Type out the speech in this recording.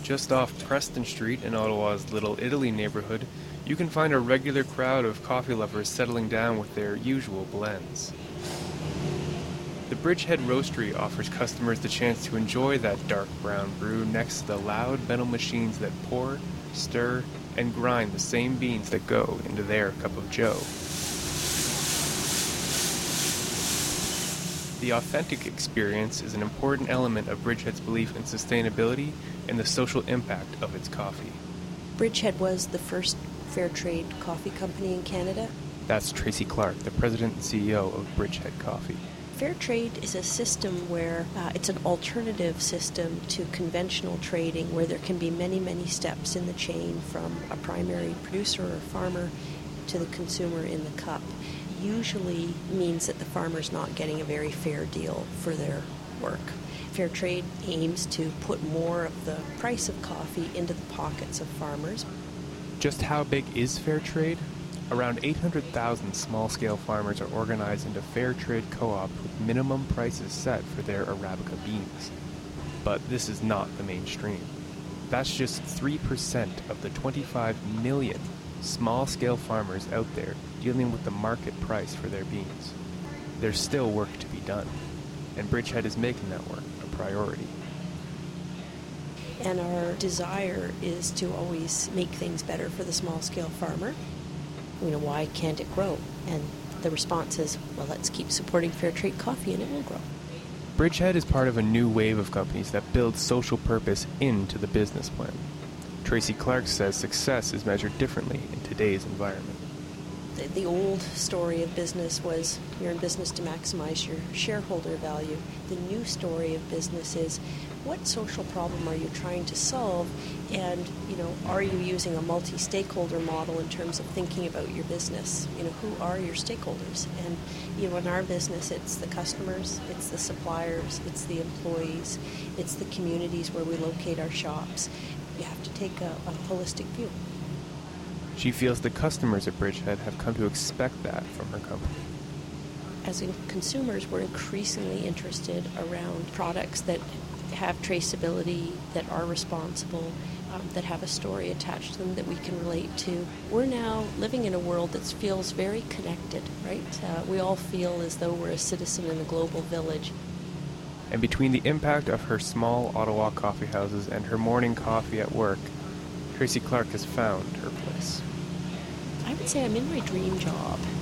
Just off Preston Street in Ottawa's Little Italy neighborhood, you can find a regular crowd of coffee lovers settling down with their usual blends. The Bridgehead Roastery offers customers the chance to enjoy that dark brown brew next to the loud metal machines that pour, stir, and grind the same beans that go into their cup of joe. The authentic experience is an important element of Bridgehead's belief in sustainability and the social impact of its coffee. Bridgehead was the first fair trade coffee company in Canada. That's Tracy Clark, the president and CEO of Bridgehead Coffee. Fair trade is a system where it's an alternative system to conventional trading, where there can be many, many steps in the chain from a primary producer or farmer to the consumer in the cup. Usually means that the farmer's not getting a very fair deal for their work. Fair trade aims to put more of the price of coffee into the pockets of farmers. Just how big is fair trade? Around 800,000 small-scale farmers are organized into fair trade co-ops with minimum prices set for their Arabica beans. But this is not the mainstream. That's just 3% of the 25 million small-scale farmers out there dealing with the market price for their beans. There's still work to be done, and Bridgehead is making that work a priority. And our desire is to always make things better for the small-scale farmer. Why can't it grow? And the response is, well, let's keep supporting fair trade coffee and it will grow. Bridgehead is part of a new wave of companies that build social purpose into the business plan. Tracy Clark says success is measured differently in today's environment. The old story of business was you're in business to maximize your shareholder value. The new story of business is what social problem are you trying to solve, and are you using a multi-stakeholder model in terms of thinking about your business? Who are your stakeholders? And in our business, it's the customers, it's the suppliers, it's the employees, it's the communities where we locate our shops. You have to take a holistic view. She feels the customers at Bridgehead have come to expect that from her company. As consumers, we're increasingly interested around products that have traceability, that are responsible, that have a story attached to them that we can relate to. We're now living in a world that feels very connected, right? We all feel as though we're a citizen in a global village. And between the impact of her small Ottawa coffee houses and her morning coffee at work, Tracy Clark has found her place. I would say I'm in my dream job.